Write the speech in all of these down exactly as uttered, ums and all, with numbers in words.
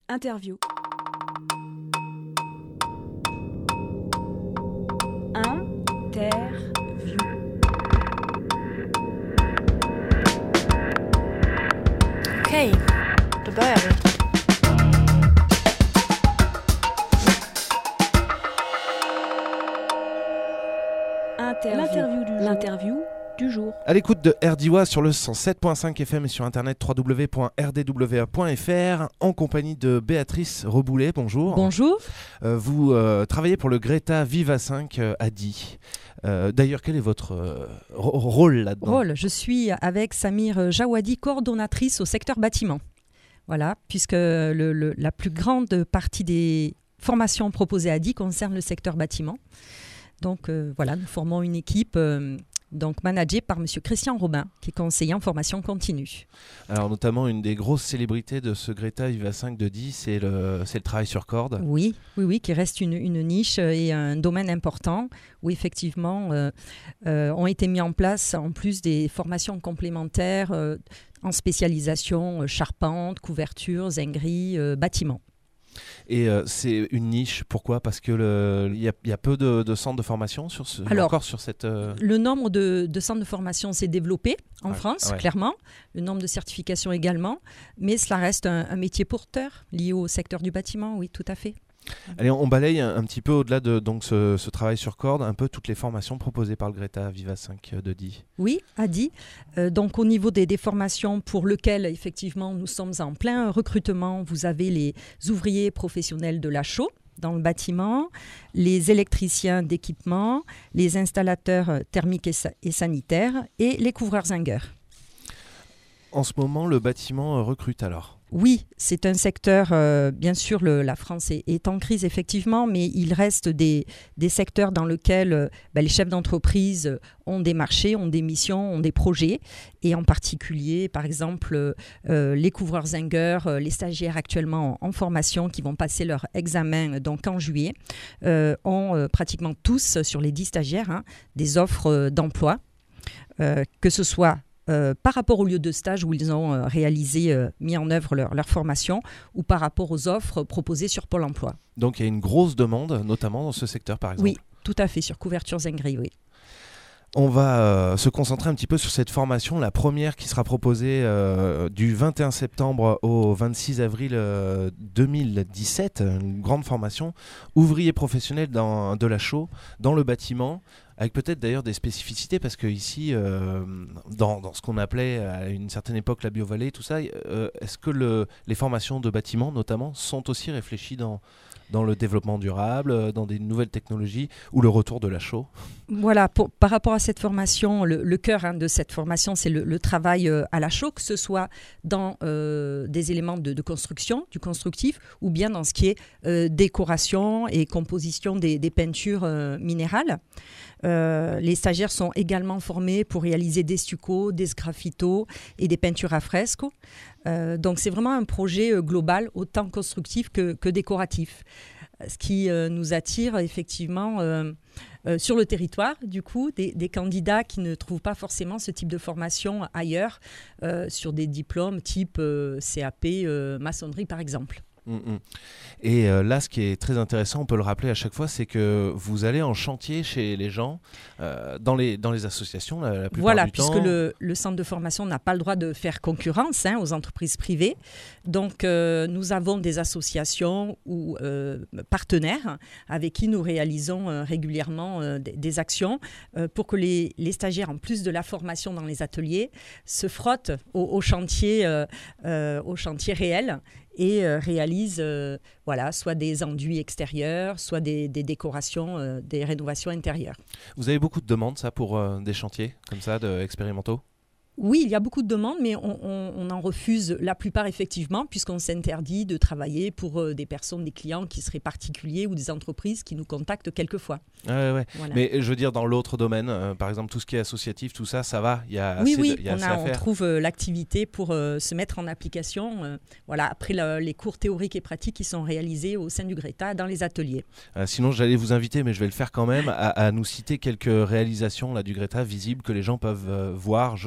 Interview. Interview. Okej, då börjar vi. Interview. L'interview du jour. L'interview du jour. À l'écoute de R D W A sur le cent sept virgule cinq F M et sur internet w w w point r d w a point f r en compagnie de Béatrice Reboulet. Bonjour. Bonjour. Euh, vous euh, travaillez pour le Greta Viva cinq euh, à Die. Euh, d'ailleurs, quel est votre euh, ro- rôle là-dedans ? Rôle, je suis avec Samir Jawadi, coordonnatrice au secteur bâtiment. Voilà, puisque le, le, la plus grande partie des formations proposées à Die concerne le secteur bâtiment. Donc euh, voilà, nous formons une équipe euh, donc managée par M. Christian Robin, qui est conseiller en formation continue. Alors notamment, une des grosses célébrités de ce Greta Viva cinq de Die, c'est le, c'est le travail sur corde. Oui, oui, oui, qui reste une, une niche et un domaine important où effectivement euh, euh, ont été mis en place en plus des formations complémentaires euh, en spécialisation euh, charpente, couverture, zinguerie, euh, bâtiment. Et euh, c'est une niche, pourquoi ? Parce qu'il y, y a peu de, de centres de formation sur ce, Alors, encore sur cette... Euh... Le nombre de, de centres de formation s'est développé en ouais, France, ouais. clairement. Le nombre de certifications également. Mais cela reste un, un métier porteur lié au secteur du bâtiment, oui, tout à fait. Allez, on balaye un, un petit peu au-delà de donc, ce, ce travail sur corde, un peu toutes les formations proposées par le Greta Viva cinq de Die. Oui, à Die. Euh, donc au niveau des, des formations pour lesquelles effectivement nous sommes en plein recrutement, vous avez les ouvriers professionnels de la chaux dans le bâtiment, les électriciens d'équipement, les installateurs thermiques et, sa- et sanitaires et les couvreurs zingueurs. En ce moment, le bâtiment recrute alors ? Oui, c'est un secteur, euh, bien sûr, le, la France est, est en crise, effectivement, mais il reste des, des secteurs dans lesquels euh, ben, les chefs d'entreprise ont des marchés, ont des missions, ont des projets, et en particulier, par exemple, euh, les couvreurs zingueurs, euh, les stagiaires actuellement en, en formation qui vont passer leur examen donc en juillet, euh, ont euh, pratiquement tous, sur les dix stagiaires, hein, des offres euh, d'emploi, euh, que ce soit Euh, par rapport au lieu de stage où ils ont euh, réalisé, euh, mis en œuvre leur, leur formation, ou par rapport aux offres proposées sur Pôle emploi. Donc il y a une grosse demande, notamment dans ce secteur par exemple. Oui, tout à fait, sur couverture zinguerie, oui. On va euh, se concentrer un petit peu sur cette formation, la première qui sera proposée euh, du vingt et un septembre au vingt-six avril euh, deux mille dix-sept, une grande formation, ouvrier professionnel dans, de la chaux, dans le bâtiment, avec peut-être d'ailleurs des spécificités, parce qu'ici, euh, dans, dans ce qu'on appelait à une certaine époque la biovallée, tout ça, euh, est-ce que le, les formations de bâtiment notamment sont aussi réfléchies dans... dans le développement durable, dans des nouvelles technologies ou le retour de la chaux ? Voilà, pour, par rapport à cette formation, le, le cœur hein, de cette formation, c'est le, le travail euh, à la chaux, que ce soit dans euh, des éléments de, de construction, du constructif, ou bien dans ce qui est euh, décoration et composition des, des peintures euh, minérales. Euh, les stagiaires sont également formés pour réaliser des stuccos, des sgraffitos et des peintures à fresco. Euh, donc c'est vraiment un projet euh, global, autant constructif que, que décoratif. Ce qui euh, nous attire effectivement euh, euh, sur le territoire, du coup, des, des candidats qui ne trouvent pas forcément ce type de formation ailleurs, euh, sur des diplômes type euh, C A P, euh, maçonnerie par exemple. Mmh. Et euh, là, ce qui est très intéressant, on peut le rappeler à chaque fois, c'est que vous allez en chantier chez les gens, euh, dans, les, dans les associations la, la plupart voilà, du temps. Voilà, puisque le, le centre de formation n'a pas le droit de faire concurrence hein, aux entreprises privées. Donc, euh, nous avons des associations ou euh, partenaires avec qui nous réalisons euh, régulièrement euh, des, des actions euh, pour que les, les stagiaires, en plus de la formation dans les ateliers, se frottent au, au chantier, euh, euh, au chantier réel et euh, réalisent euh, voilà, soit des enduits extérieurs, soit des, des décorations, euh, des rénovations intérieures. Vous avez beaucoup de demandes, ça, pour euh, des chantiers comme ça, de, expérimentaux ? Oui, il y a beaucoup de demandes, mais on, on, on en refuse la plupart effectivement, puisqu'on s'interdit de travailler pour euh, des personnes, des clients qui seraient particuliers ou des entreprises qui nous contactent quelquefois. Ouais, ouais. Voilà. Mais je veux dire, dans l'autre domaine, euh, par exemple, tout ce qui est associatif, tout ça, ça va, il y a oui, assez, oui, de, y a on, assez a, à on faire. trouve euh, l'activité pour euh, se mettre en application. Euh, voilà, après la, les cours théoriques et pratiques qui sont réalisés au sein du Greta dans les ateliers. Euh, sinon, j'allais vous inviter, mais je vais le faire quand même, à, à nous citer quelques réalisations là, du Greta visibles que les gens peuvent euh, voir. Je, je pense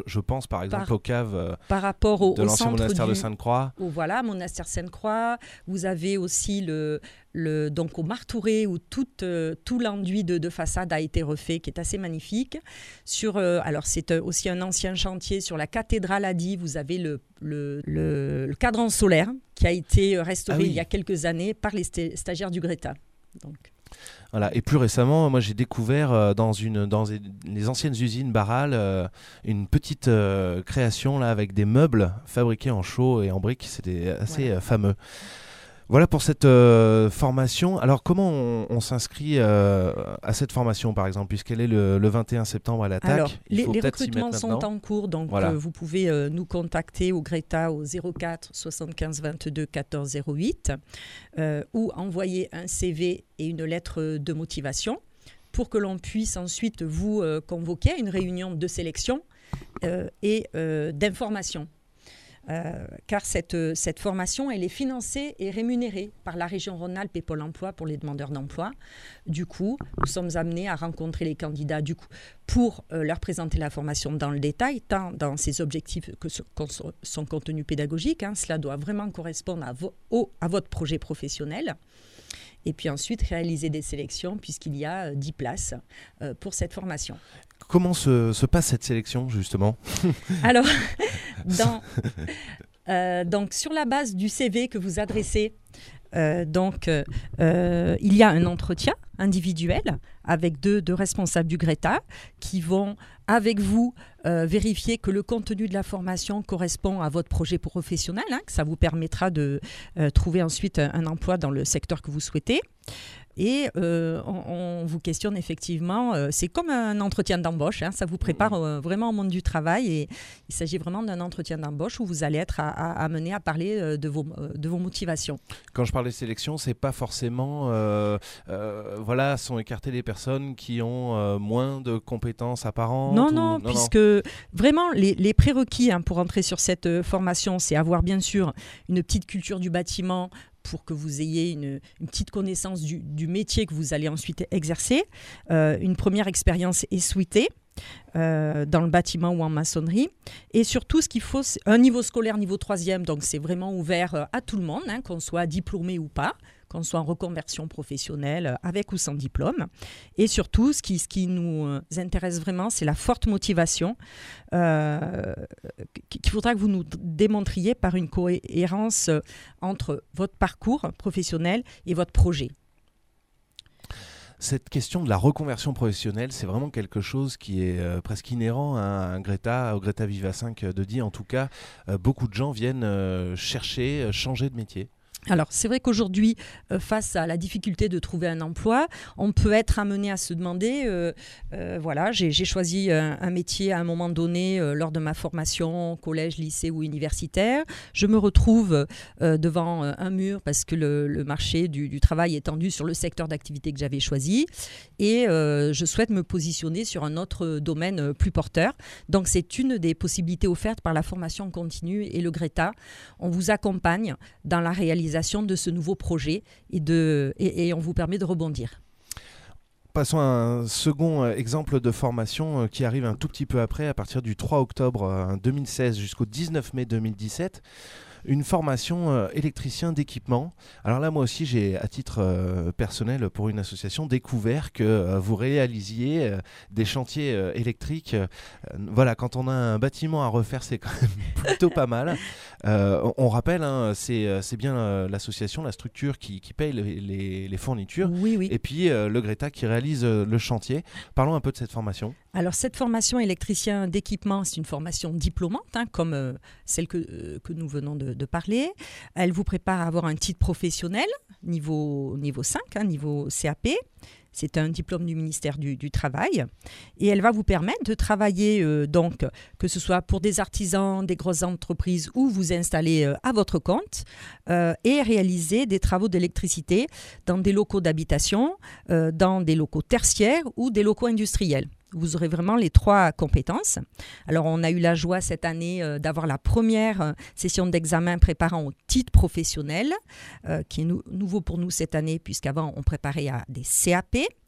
pense par exemple par, aux caves euh, par rapport au, de au l'ancien centre monastère du, de Sainte-Croix. Au, voilà, monastère Sainte-Croix. Vous avez aussi le, le, donc au Martouré où tout, euh, tout l'enduit de, de façade a été refait, qui est assez magnifique. Sur, euh, alors c'est aussi un ancien chantier sur la cathédrale à Die. Vous avez le, le, le, le cadran solaire qui a été restauré ah oui. il y a quelques années par les st- stagiaires du Greta. Donc. Voilà. Et plus récemment, moi j'ai découvert euh, dans, une, dans les anciennes usines Barral euh, une petite euh, création là, avec des meubles fabriqués en chaux et en briques. C'était assez voilà. euh, fameux. Voilà pour cette euh, formation. Alors comment on, on s'inscrit euh, à cette formation par exemple, puisqu'elle est le, le vingt et un septembre à l'attaque? Alors, il les, faut les recrutements sont maintenant. en cours, donc voilà. euh, vous pouvez euh, nous contacter au Greta au zéro quatre soixante-quinze vingt-deux quatorze zéro huit euh, ou envoyer un C V et une lettre de motivation pour que l'on puisse ensuite vous euh, convoquer à une réunion de sélection euh, et euh, d'information. Euh, car cette, cette formation, elle est financée et rémunérée par la région Rhône-Alpes et Pôle emploi pour les demandeurs d'emploi. Du coup, nous sommes amenés à rencontrer les candidats du coup, pour euh, leur présenter la formation dans le détail, tant dans ses objectifs que son contenu pédagogique. Hein, cela doit vraiment correspondre à, vo- au, à votre projet professionnel. Et puis ensuite, réaliser des sélections puisqu'il y a dix places euh, pour cette formation. Comment se, se passe cette sélection, justement? Alors, dans, euh, donc, sur la base du C V que vous adressez, euh, donc, euh, il y a un entretien individuel avec deux, deux responsables du Greta qui vont, avec vous, euh, vérifier que le contenu de la formation correspond à votre projet professionnel, hein, que ça vous permettra de euh, trouver ensuite un, un emploi dans le secteur que vous souhaitez. Et euh, on, on vous questionne effectivement, euh, c'est comme un entretien d'embauche, hein, ça vous prépare euh, vraiment au monde du travail et il s'agit vraiment d'un entretien d'embauche où vous allez être à, à, amené à parler euh, de, vos, euh, de vos motivations. Quand je parle de sélection, c'est pas forcément, euh, euh, voilà, sont écartées les personnes qui ont euh, moins de compétences apparentes. Non, ou... non, non, puisque non. vraiment les, les prérequis hein, pour entrer sur cette euh, formation, c'est avoir bien sûr une petite culture du bâtiment, pour que vous ayez une, une petite connaissance du, du métier que vous allez ensuite exercer. Euh, une première expérience est souhaitée euh, dans le bâtiment ou en maçonnerie. Et surtout, ce qu'il faut, c'est un niveau scolaire, niveau troisième, donc c'est vraiment ouvert à tout le monde, hein, qu'on soit diplômé ou pas, qu'on soit en reconversion professionnelle, avec ou sans diplôme. Et surtout, ce qui, ce qui nous intéresse vraiment, c'est la forte motivation euh, qu'il faudra que vous nous démontriez par une cohérence entre votre parcours professionnel et votre projet. Cette question de la reconversion professionnelle, c'est vraiment quelque chose qui est euh, presque inhérent à un Greta, au Greta Viva cinq de Die. En tout cas, euh, beaucoup de gens viennent euh, chercher, euh, changer de métier. Alors, c'est vrai qu'aujourd'hui, euh, face à la difficulté de trouver un emploi, on peut être amené à se demander, euh, euh, voilà, j'ai, j'ai choisi un, un métier à un moment donné euh, lors de ma formation, collège, lycée ou universitaire. Je me retrouve euh, devant un mur parce que le, le marché du, du travail est tendu sur le secteur d'activité que j'avais choisi et euh, je souhaite me positionner sur un autre domaine plus porteur. Donc, c'est une des possibilités offertes par la formation continue et le Greta. On vous accompagne dans la réalisation de ce nouveau projet et, de, et, et on vous permet de rebondir. Passons à un second exemple de formation qui arrive un tout petit peu après, à partir du trois octobre deux mille seize jusqu'au dix-neuf mai deux mille dix-sept. Une formation euh, électricien d'équipement. Alors là, moi aussi, j'ai, à titre euh, personnel, pour une association, découvert que euh, vous réalisiez euh, des chantiers euh, électriques. Euh, voilà, quand on a un bâtiment à refaire, c'est quand même plutôt pas mal. Euh, on, on rappelle, hein, c'est, c'est bien euh, l'association, la structure qui, qui paye les, les, les fournitures. Oui, oui. Et puis euh, le Greta qui réalise euh, le chantier. Parlons un peu de cette formation. Alors, cette formation électricien d'équipement, c'est une formation diplômante, hein, comme euh, celle que, euh, que nous venons de, de parler. Elle vous prépare à avoir un titre professionnel, niveau, niveau cinq, hein, niveau C A P. C'est un diplôme du ministère du, du Travail. Et elle va vous permettre de travailler, euh, donc, que ce soit pour des artisans, des grosses entreprises ou vous installer euh, à votre compte euh, et réaliser des travaux d'électricité dans des locaux d'habitation, euh, dans des locaux tertiaires ou des locaux industriels. Vous aurez vraiment les trois compétences. Alors, on a eu la joie cette année euh, d'avoir la première euh, session d'examen préparant au titre professionnel, euh, qui est nou- nouveau pour nous cette année, puisqu'avant, on préparait à des C A P.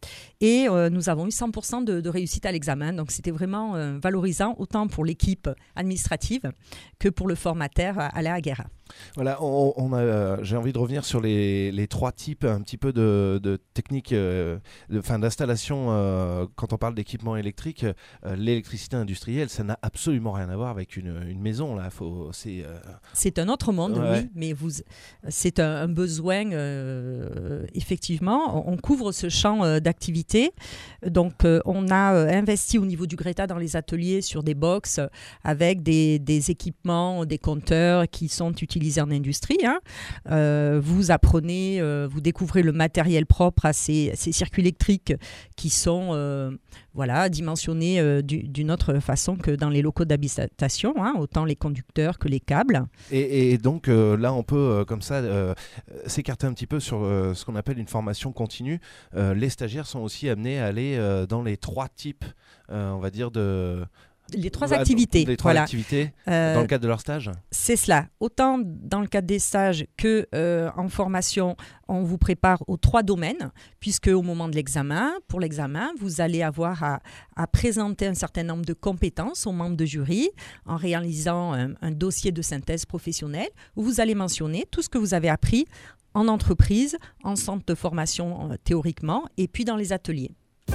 Et euh, nous avons eu cent pour cent de, de réussite à l'examen. Donc, c'était vraiment euh, valorisant, autant pour l'équipe administrative que pour le formateur Alain Aguerra. Voilà, on, on a, euh, j'ai envie de revenir sur les, les trois types un petit peu de, de techniques, euh, de, enfin, d'installation. Euh, quand on parle d'équipement électrique, euh, l'électricité industrielle, ça n'a absolument rien à voir avec une, une maison. Là. Faut, c'est, euh... c'est un autre monde, ouais. oui, mais vous, c'est un, un besoin, euh, effectivement. On couvre ce champ euh, d'activité. Donc, euh, on a euh, investi au niveau du Greta dans les ateliers sur des box avec des, des équipements, des compteurs qui sont utilisés en industrie. Hein. Euh, vous apprenez, euh, vous découvrez le matériel propre à ces, ces circuits électriques qui sont euh, voilà, dimensionnés euh, du, d'une autre façon que dans les locaux d'habitation, hein, autant les conducteurs que les câbles. Et, et donc euh, là, on peut euh, comme ça euh, s'écarter un petit peu sur euh, ce qu'on appelle une formation continue. Euh, les stagiaires sont aussi amenés à aller euh, dans les trois types, euh, on va dire, de... Les trois activités, les trois voilà. activités euh, dans le cadre de leur stage. C'est cela. Autant dans le cadre des stages que euh, en formation, on vous prépare aux trois domaines, puisque au moment de l'examen, pour l'examen, vous allez avoir à, à présenter un certain nombre de compétences aux membres de jury en réalisant un, un dossier de synthèse professionnelle où vous allez mentionner tout ce que vous avez appris en entreprise, en centre de formation euh, théoriquement, et puis dans les ateliers.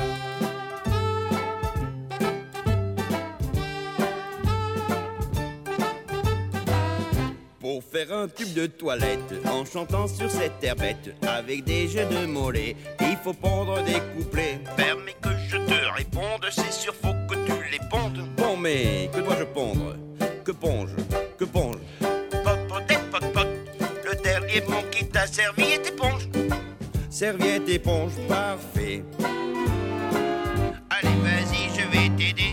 Pour faire un tube de toilette, en chantant sur cette terre bête, avec des jeux de mollets, il faut pondre des couplets. Permets que je te réponde, c'est sûr, faut que tu les pondes. Bon, mais que dois-je pondre? Que ponge? Que ponge? Poc, poc, poc, poc. Le dernier mot qui t'a servi est éponge. Serviette, éponge, parfait. Allez, vas-y, je vais t'aider.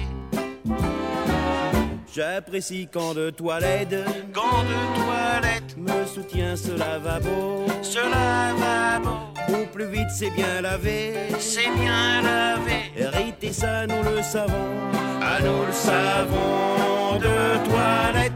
J'apprécie quand de toilette, quand de toilette me soutient ce lavabo, ce lavabo. Au plus vite c'est bien lavé, c'est bien lavé. Hériter ça nous le savons, ah nous le savons de toilette.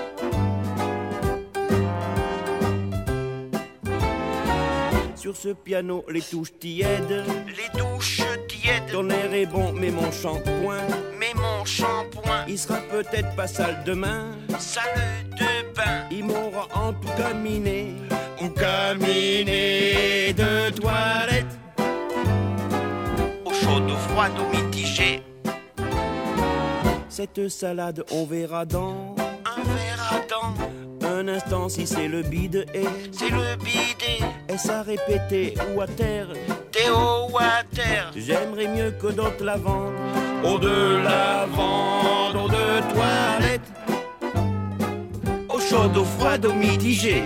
Sur ce piano les touches tièdes, les touches tièdes. Ton air est bon mais mon shampoing, mais mon shampoing, il sera peut-être pas sale demain, sale de bain. Il m'aura en tout cas miné, ou caminé de toilette. Eau chaude, eau froide, eau mitigée. Cette salade on verra dans un verre à dents. Un instant si c'est le bide et c'est le bide. Est-ce à répéter ou à terre? T'es haut ou à terre? J'aimerais mieux que d'autres la vendent. Eau de lavande, eau de toilette. Eau chaude, eau froide, eau mitigée.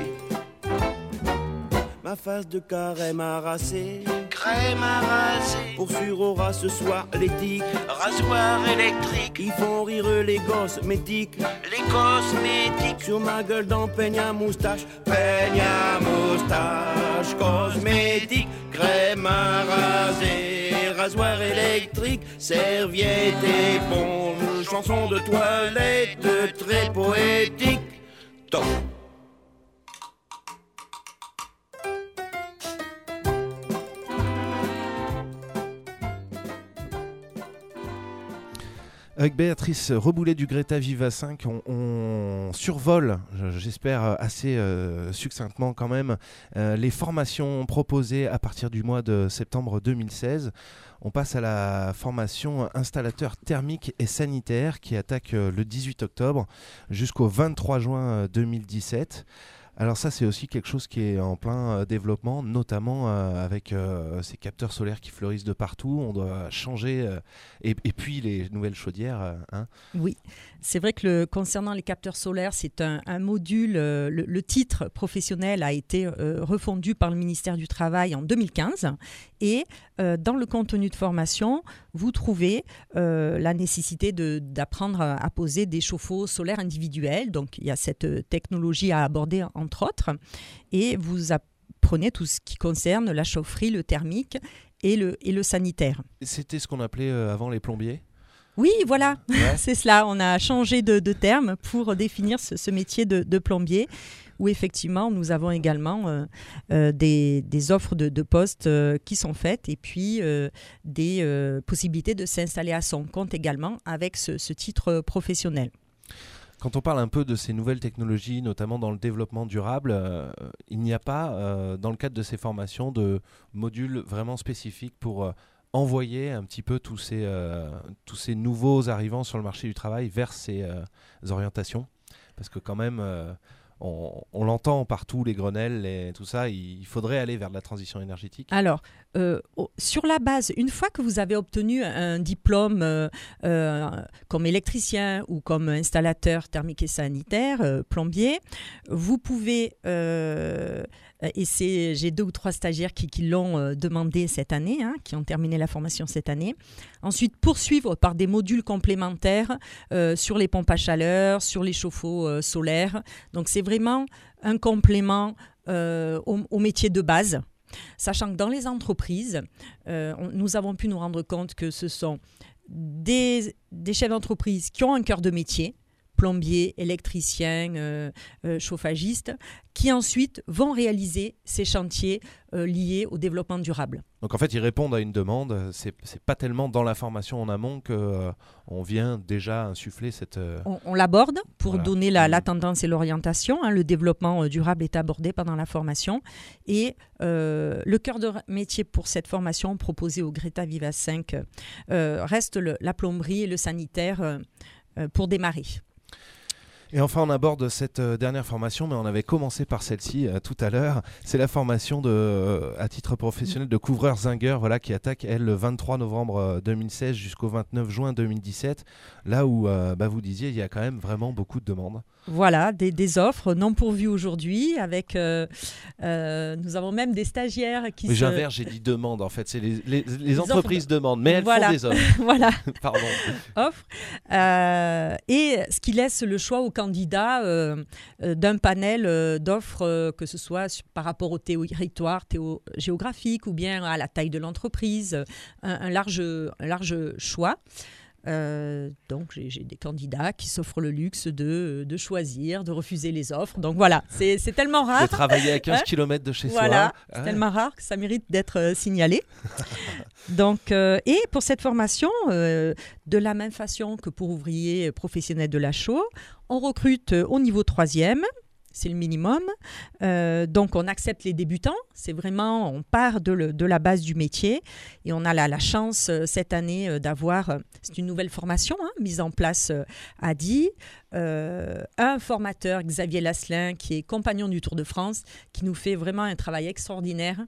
Ma face de carême harassée, crème harassée. Pour sûr aura ce soir l'éthique, rasoir électrique. Ils font rire les cosmétiques, les cosmétiques. Sur ma gueule dans peigne à moustache, peigne à moustache. Cosmétique, crème à raser, rasoir électrique, serviette, éponge. Chanson de toilette très poétique. Top. Avec Béatrice Reboulet du Greta Viva cinq, on, on survole, j'espère assez euh, succinctement quand même, euh, les formations proposées à partir du mois de septembre deux mille seize. On passe à la formation installateur thermique et sanitaire qui attaque euh, le dix-huit octobre jusqu'au vingt-trois juin deux mille dix-sept. Alors ça, c'est aussi quelque chose qui est en plein euh, développement, notamment euh, avec euh, ces capteurs solaires qui fleurissent de partout. On doit changer, euh, et, et puis les nouvelles chaudières. Euh, hein. Oui, c'est vrai que le, concernant les capteurs solaires, c'est un, un module, euh, le, le titre professionnel a été euh, refondu par le ministère du Travail en deux mille quinze. Et euh, dans le contenu de formation, vous trouvez euh, la nécessité de, d'apprendre à, à poser des chauffe-eau solaires individuels. Donc, il y a cette technologie à aborder, entre autres. Et vous apprenez tout ce qui concerne la chaufferie, le thermique et le, et le sanitaire. C'était ce qu'on appelait euh, avant les plombiers ? Oui, voilà, Ouais. c'est cela. On a changé de, de terme pour définir ce, ce métier de, de plombier, où effectivement, nous avons également euh, euh, des, des offres de, de postes euh, qui sont faites et puis euh, des euh, possibilités de s'installer à son compte également avec ce, ce titre professionnel. Quand on parle un peu de ces nouvelles technologies, notamment dans le développement durable, euh, il n'y a pas, euh, dans le cadre de ces formations, de modules vraiment spécifiques pour euh, envoyer un petit peu tous ces, euh, tous ces nouveaux arrivants sur le marché du travail vers ces euh, orientations. Parce que quand même, euh, on, on l'entend partout, les Grenelles et tout ça, il faudrait aller vers de la transition énergétique. Alors, euh, au- sur la base, une fois que vous avez obtenu un diplôme euh, euh, comme électricien ou comme installateur thermique et sanitaire, euh, plombier, vous pouvez, euh, et c'est, j'ai deux ou trois stagiaires qui, qui l'ont euh, demandé cette année, hein, qui ont terminé la formation cette année, ensuite poursuivre par des modules complémentaires euh, sur les pompes à chaleur, sur les chauffe-eau euh, solaires. Donc, c'est vraiment un complément euh, au, au métier de base. Sachant que dans les entreprises, euh, on- nous avons pu nous rendre compte que ce sont des, des chefs d'entreprise qui ont un cœur de métier, plombiers, électriciens, euh, euh, chauffagistes, qui ensuite vont réaliser ces chantiers euh, liés au développement durable. Donc en fait, ils répondent à une demande. C'est, c'est pas tellement dans la formation en amont qu'on euh, vient déjà insuffler cette... euh, On, on l'aborde pour Voilà. donner la, la Mmh. tendance et l'orientation. hein. Le développement euh, durable est abordé pendant la formation. Et euh, le cœur de métier pour cette formation proposée au Greta Viva cinq euh, reste le- la plomberie et le sanitaire euh, euh, pour démarrer. Et enfin, on aborde cette euh, dernière formation, mais on avait commencé par celle-ci euh, tout à l'heure. C'est la formation de, euh, à titre professionnel de couvreur zingueur, voilà, qui attaque, elle, le vingt-trois novembre euh, deux mille seize jusqu'au vingt-neuf juin deux mille dix-sept. Là où, euh, bah, vous disiez, il y a quand même vraiment beaucoup de demandes. Voilà, des, des offres non pourvues aujourd'hui. Avec, euh, euh, nous avons même des stagiaires qui Mais se... j'inverse, j'ai dit demande, en fait. C'est les, les, les Les entreprises offres demandent, mais elles Voilà. font des offres. voilà. Pardon. offre, euh, et ce qui laisse le choix aux candidats euh, euh, d'un panel euh, d'offres, euh, que ce soit sur- par rapport au territoire théo- géographique ou bien à la taille de l'entreprise, euh, un, un large, un large choix. Euh, donc j'ai, j'ai des candidats qui s'offrent le luxe de, de choisir, de refuser les offres. Donc voilà, c'est, c'est tellement De rare. travailler à quinze Hein kilomètres de chez Voilà, soi. c'est Ouais. tellement rare que ça mérite d'être euh, signalé. Donc, euh, et pour cette formation, euh, de la même façon que pour ouvriers professionnels de la chaux, on recrute euh, au niveau troisième. C'est le minimum. Euh, donc, on accepte les débutants. C'est vraiment, on part de, le- de la base du métier. Et on a la, la chance euh, cette année euh, d'avoir, euh, c'est une nouvelle formation hein, mise en place euh, à Die. Euh, un formateur, Xavier Lasselin, qui est compagnon du Tour de France, qui nous fait vraiment un travail extraordinaire.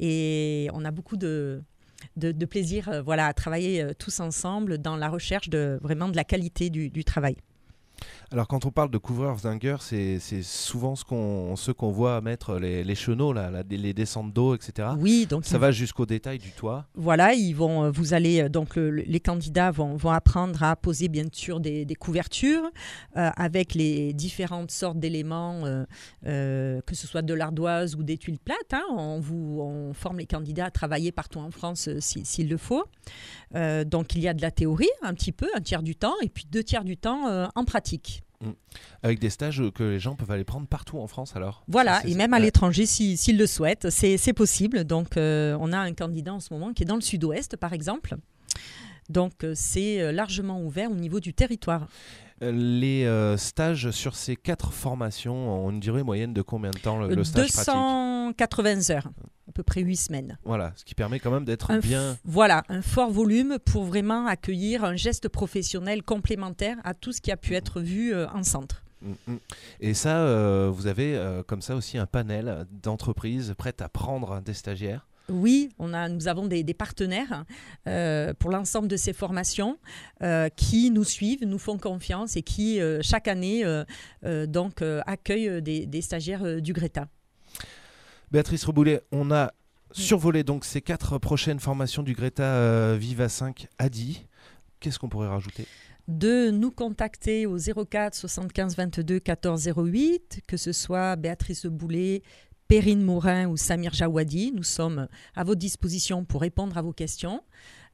Et on a beaucoup de, de, de plaisir euh, voilà, à travailler euh, tous ensemble dans la recherche de, vraiment de la qualité du, du travail. Alors quand on parle de couvreurs zingueurs, c'est, c'est souvent ce qu'on, ceux qu'on voit mettre les, les chenaux, là, la- les descentes d'eau, et cetera. Oui, donc Ça ils- va jusqu'au détail du toit. Voilà, ils vont, euh, vous allez, euh, donc le- le- les candidats vont, vont apprendre à poser bien sûr des, des couvertures euh, avec les différentes sortes d'éléments, euh, euh, que ce soit de l'ardoise ou des tuiles plates. hein. On, vous, on forme les candidats à travailler partout en France euh, si- s'il le faut. Euh, donc il y a de la théorie un petit peu, un tiers du temps, et puis deux tiers du temps euh, en pratique. Avec des stages que les gens peuvent aller prendre partout en France alors. Voilà, C'est- et même à ouais. l'étranger si- s'ils le souhaitent, c'est c'est possible. Donc, euh, on a un candidat en ce moment qui est dans le sud-ouest, par exemple. Donc, euh, c'est euh, largement ouvert au niveau du territoire. Euh, Les euh, stages sur ces quatre formations ont une durée moyenne de combien de temps le, le stage pratique? deux cent quatre-vingts heures, à peu près huit semaines. Voilà, ce qui permet quand même d'être Un f- bien. Voilà, un fort volume pour vraiment accueillir un geste professionnel complémentaire à tout ce qui a pu être vu euh, en centre. Mm, mm. Et ça, euh, vous avez euh, comme ça aussi un panel d'entreprises prêtes à prendre des stagiaires. Oui, on a, nous avons des, des partenaires euh, pour l'ensemble de ces formations euh, qui nous suivent, nous font confiance et qui, euh, chaque année, euh, euh, donc, euh, accueillent des, des stagiaires euh, du Greta. Béatrice Reboulet, on a survolé donc ces quatre prochaines formations du Greta euh, Viva cinq à Die. Qu'est-ce qu'on pourrait rajouter? De nous contacter au zéro quatre soixante-quinze vingt-deux quatorze zéro huit, que ce soit Béatrice Boulet, Perrine Mourin ou Samir Jawadi. Nous sommes à votre disposition pour répondre à vos questions.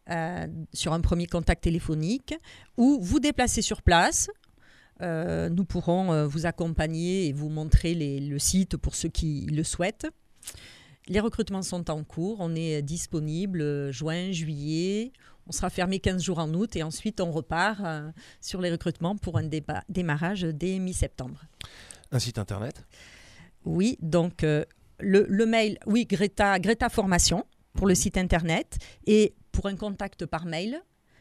euh, sur un premier contact téléphonique ou vous déplacer sur place. Euh, nous pourrons euh, vous accompagner et vous montrer les, le site pour ceux qui le souhaitent. Les recrutements sont en cours. On est disponible euh, juin, juillet. On sera fermé quinze jours en août et ensuite on repart euh, sur les recrutements pour un déba- démarrage dès mi-septembre. Un site internet ? Oui, donc euh, le, le mail, oui, Greta, Greta Formation pour le site internet et pour un contact par mail,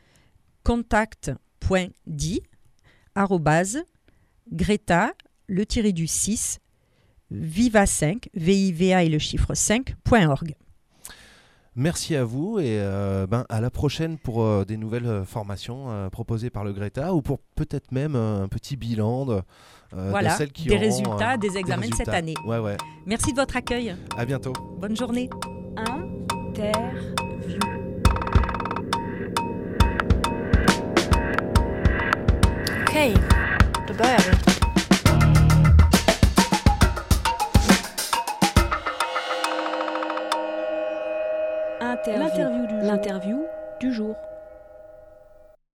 contact.di arrobase Greta, le tiré du six, Viva cinq, V I V A et le chiffre cinq, point org. Merci à vous et euh, ben, à la prochaine pour euh, des nouvelles euh, formations euh, proposées par le Greta ou pour peut-être même euh, un petit bilan de, euh, voilà, de celles qui des auront, résultats, euh, des examens des de cette résultats. année. Ouais, ouais. Merci de votre accueil. À bientôt. Bonne journée. Interview. Okej, då börjar vi. Interview. L'interview du jour.